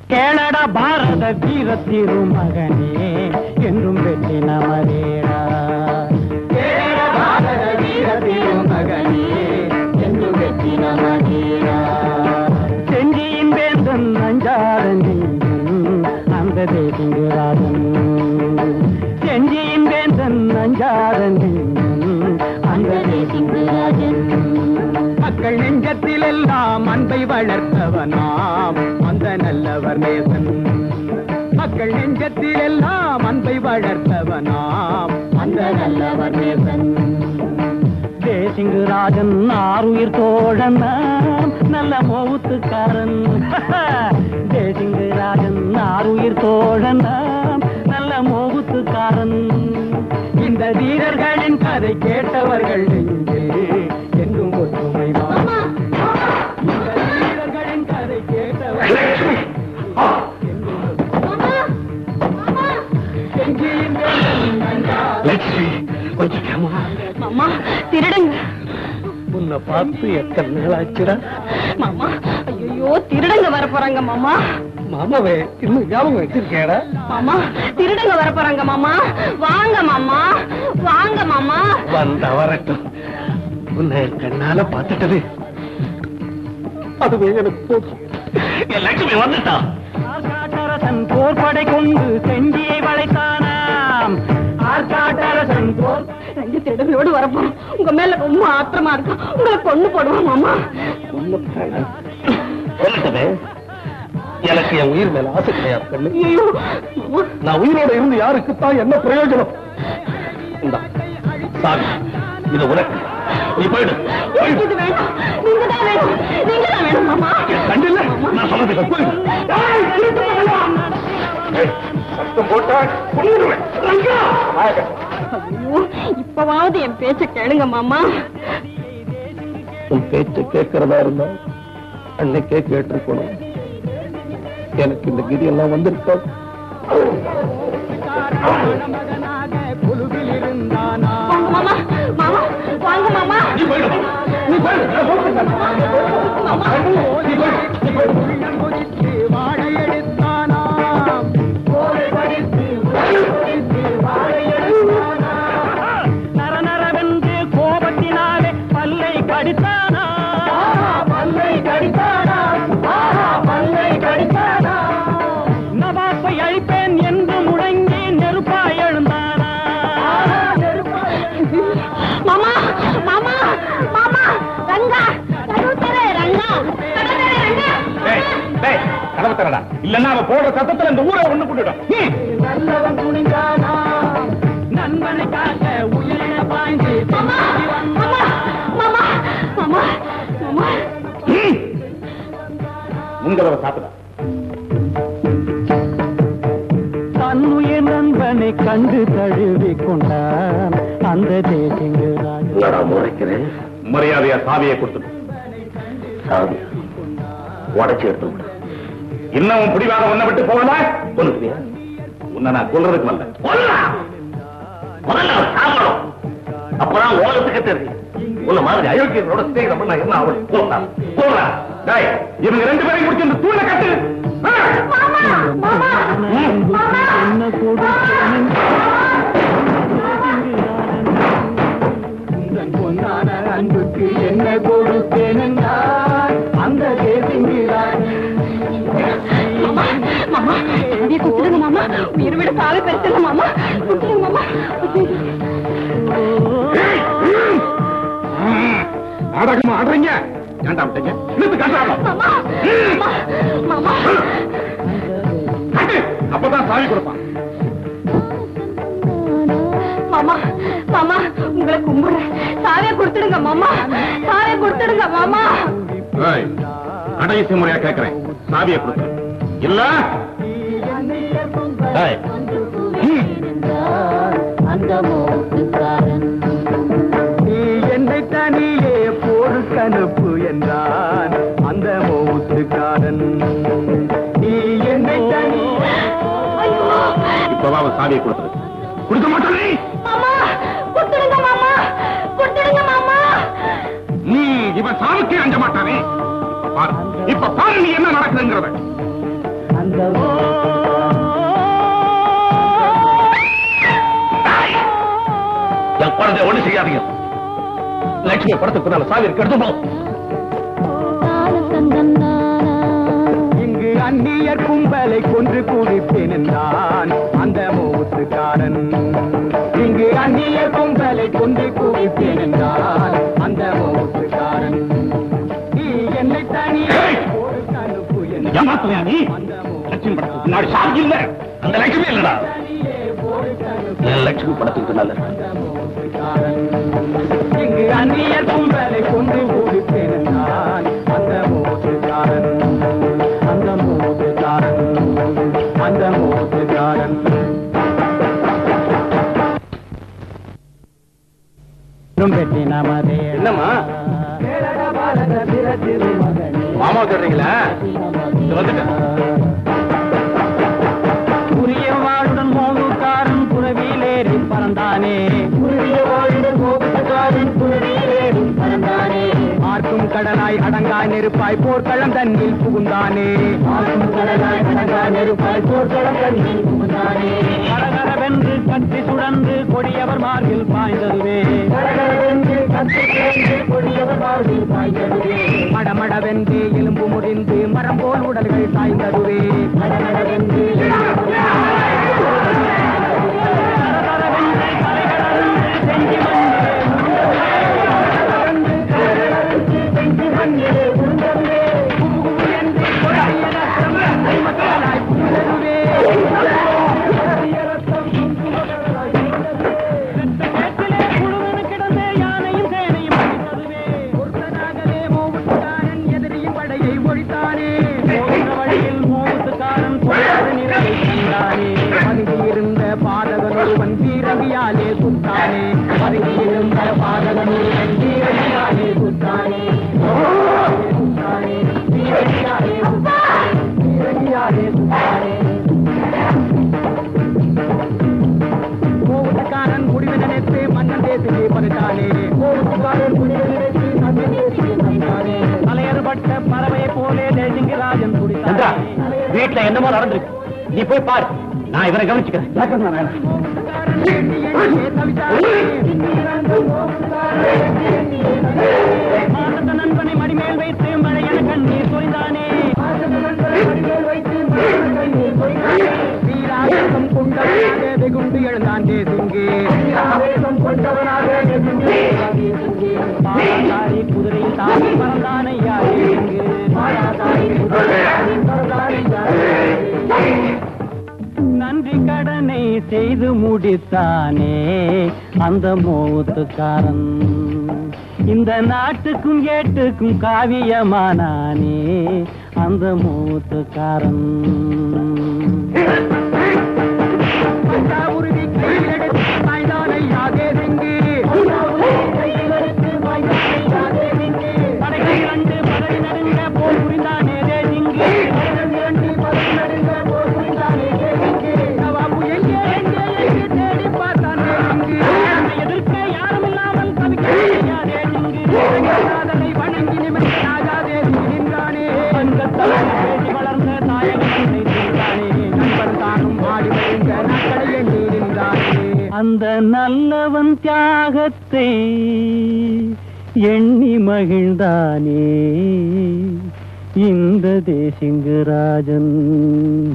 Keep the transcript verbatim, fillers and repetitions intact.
கேளடா பாரத வீர திருமகனே என்றும் வெற்றி நமதேடா. கேளடா பாரத வீர திருமகனே என்றும் வெற்றி நமதேடா. செஞ்சியின் வேந்தன் அஞ்சாதன் அந்த தேசிங்கராஜன். செஞ்சியின் வேந்தன் அஞ்சாதன் அந்த தேசிங்கராஜன். மக்கள் நெஞ்சத்தில் எல்லாம் அன்பை வளர்த்தவனாம் அந்த நல்லவர் நேசன். மக்கள் நெஞ்சத்தில் எல்லாம் அன்பை வளர்த்தவனாம் அந்த நல்லவர் நேசன். தேசிங்கராஜன் ஆறுயிர் தோழன் நல்ல மோவுத்துக்காரன். தேசிங்கராஜன் ஆறுயிர் தோழன் நல்ல மோவுத்துக்காரன். இந்த வீரர்களின் கதை கேட்டவர்கள் என்றும் ஒற்றுமைதான். இந்த வீரர்களின் கதை கேட்டவர்கள் மாமா திருடுங்க. உன்னை பார்த்து எத்தனை நாள் ஆச்சுடா மாமா? ஐயோ திருடுங்க வர போறாங்க மாமா. மாமாவே இன்னும் ஞாபகம் வச்சிருக்கேடா. மாமா திருடுங்க வர போறாங்க மாமா. வாங்க மாமா, வாங்க மாமா. வந்த வரட்டும். உன்னை கண்ணால பார்த்துட்டது அதுவே எனக்கு போதும். லட்சுமி வந்துட்டான். ஆர்காட்டரசன் போர்படை கொண்டு செஞ்சியை வளைத்தானாம். ஆர்காட்டரசன் போர் ரெண்டு திருடங்களோடு வரப்போம். உங்க மேல ரொம்ப ஆத்திரமா இருக்கு. உங்களை கொண்டு போடுவோம் மாமா. சொல்லட்டவே, எனக்கு என் உயிர் மேல ஆசை கிடையாது கண்ணு. நான் உயிரோட இருந்து யாருக்குத்தான் என்ன பிரயோஜனம்? சாமி இது உனக்கு. நீ போயிடு. இது வேண்டாம். நீங்க தான் வேணும். நீங்க தான் வேணும் மாமா. கண்டில்ல நான் சொன்னதுக்கு போயிடு. சத்தம் போட்டா கொன்னுடுவேன். ஐயோ இப்பவாவது என் பேச்ச கேளுங்க மாமா. உன் பேச்ச கேட்கறதா இருந்தா அன்னைக்கே கேட்டிருக்கணும். எனக்கு இந்த கிரி எல்லாம் வந்திருக்கா. மாமா மாமா வாங்க மாமா. நீ போயிடு. நீ போயிடு. வாழை எடுத்தானாம். நரநரவென்று கோபத்தினாலே பல்லை கடித்தானா. பல்லை கடித்தானா. பல்லை கடித்தானா. நவாப்பை அழிப்பேன் என்று முழங்கி நெருப்பாய் எழுந்தானா. மாமா மாமா மாமா ரங்கா கருத்தரே ரங்கா கடத்தரே ரங்கா. டேய் டேய் கதவு தரடா. இல்லன்னா அவ போற சத்தத்துல இந்த ஊரை ஒண்ணு போட்டுடும். நல்லவன் துணிந்தானா. நண்பனை காக்க உயிரின பாய்ந்து மாமா மாமா மாமா மாமா மாமா. முந்தரவ சாப்பிடா. தன்னுயிர் நண்பனை கண்டு தழுவி கொண்டான் அந்த தேசிங்கராஜன். முறைக்கிறேன். மரியாதையா சாவியை கொடுத்து சாவி உடச்சி எடுத்து விடு. இன்னும் பிடிவாக உன்னை விட்டு போகல. கொல்லுவியா? உன்னை நான் கொல்றதுக்கு வரல. முதல்ல சாப்பிடும். அப்பதான் உலகத்துக்கு தெரியும். உன்ன மாதிரி அயோக்கியனோட ஸ்நேகம் நான் என்ன அவள் போட்டான். போடுறா. டேய் இவங்க ரெண்டு பேரையும் முடிச்சு இந்த தூளை கட்டு. என்ன கொடுத்தேன் பொன்னான அன்புக்கு என்ன கொடுத்தேன் அந்த தேசிங்கராஜன். மாமா சாவியை கொடுத்துடுங்க மாமா. உயிர் விட சாவி பெருத்துங்க மாமா. கொடுத்துடுங்க மாமா. நாடகமா ஆடுறீங்க. ஏண்டா விட்டீங்க? இழுத்து காட்டுறாங்க. மாமா அப்பதான் சாவி கொடுப்பான். மாமா மாமா உங்களை கும்பிடுறேன். சாவியை கொடுத்துடுங்க மாமா. சாவியை கொடுத்துடுங்க மாமா. கடைசி முறையா கேட்கிறேன். சாவியை கொடுத்து இல்ல என்னை தனியே போருக்கு அனுப்பு என்றான் அந்த மௌத்துக்காரன். நீ என்னை தனியே இப்பதான் சாவியை கொடுத்துரு. கொடுக்க மாட்டேன். மாமா கொடுத்துடுங்க மாமா. கொடுத்துடுங்க மாமா. நீ இவன் சாவுக்கே அஞ்ச மாட்டானே. இப்ப பாரு. இப்ப பாரு நீ என்ன நடக்குதுங்கிறத. அந்த என் குழந்தை ஒண்ணு செய்யாதீங்க. லட்சுமி படத்துக்கு சாவி கெடுத்துட்டோம். இங்கு அந்நியர் கும்பலை கொன்று குடிப்பேன் என்றான் அந்த மூத்துக்காரன். இங்கு அந்நியர் கும்பலை கொன்று குடிப்பேன் என்றான் அந்த மூத்துக்காரன். நீ என்னை தனியே ஒரு கணுப்பு ஏமாத்துறியா நீ? லட்சுமி படத்துக்கு பின்னாடி சாவி இல்ல. அந்த லட்சுமி இல்லடா. லட்சுமி படத்துக்கு பின்னால இங்கு அந்நியர் கும்பலை கொன்று குடிப்பேன் என்றான் அந்த மூத்துக்காரன். அந்த மூத்துக்காரன் அந்த மூத்துக்காரன். என்னம்மா மாமா சொல்றீங்களா? வந்துட்டேன். புரிய வாழுடன் மோதுக்காரன் புறவிலேறி பறந்தானே. புரிய வாழுடன் மோதுக்காரன் புறவிலேறி பறந்தானே. ஆர்க்கும் கடலாய் அடங்காய் நெருப்பாய் போர்க்களம் தன்னில் புகுந்தானே. ஆர்க்கும் கடலாய் அடங்காய் நெருப்பாய் போர்க்களம் தன்னில் புகுந்தானே. கடகரவென்று கத்தி சுழன்று கொடியவர் மார்பில் பாய்ந்ததுவே. கடகரவென்று கத்தி சுழன்று கொடியவர் மார்பில் பாய்ந்ததுவே. மடமடவென்று எலும்பு முறிந்து மரம் போல் உடல்கள் சாய்ந்ததுவே. மடமடவென்று இருந்த பாதகனொருவன் வீரவியாலே சுத்தானே. இருந்த பாதகனொருவன் வீரவியாலே சுத்தானே. வீரவியாலே வீரவியாலே சுத்தானே. கோவுக்காரன் முடிவு நினைத்து மன்னன் தேசிலே பறித்தானே. கோவுக்காரன் முடிவு நினைத்து மன்னன் தேசிலே பறித்தானே. தலையறுபட்ட பறவை போலே தேசிங்கராஜன் குடித்தானே. வீட்டுல என்னமோ நடந்திருக்கு. நீ போய் பாரு. நான் இவரை கவனிச்சுக்கிறேன். நண்பனை மடிமேல் வைத்து மழையன கண்ணீர் சொரிந்தானே. வீராவேசம் கொண்டவனாக வெகுண்டு எழுந்தான் தேசிங்கே. பாராதாரி குதிரையில் தாவி பறந்தானையா தேசிங்கே. நன்றி கடனை செய்து முடித்தானே அந்த மூத்துக்காரன். இந்த நாட்டுக்கும் ஏட்டுக்கும் காவியமானானே அந்த மூத்துக்காரன். உறுதி கையிலெடுத்து பாய்ந்தானையா தேசிங்கே. படைகள் இரண்டு பதவி நடுங்க போல் புரிந்தானே தேசிங்கே. எதிர்க்க யாரும் இல்லாமல் தவிக்காதனை வணங்கி நிமிர்ந்த ராஜா தேசி நின்றானே. பேசி வளர்ந்த தாயகனை தீர்த்தானே. நண்பன் தானும் ஆடி வருங்க நாட்களை எண்ணி நின்றானே. அந்த நல்லவன் தியாகத்தை எண்ணி மகிழ்ந்தானே இந்த தேசிங்கராஜன்.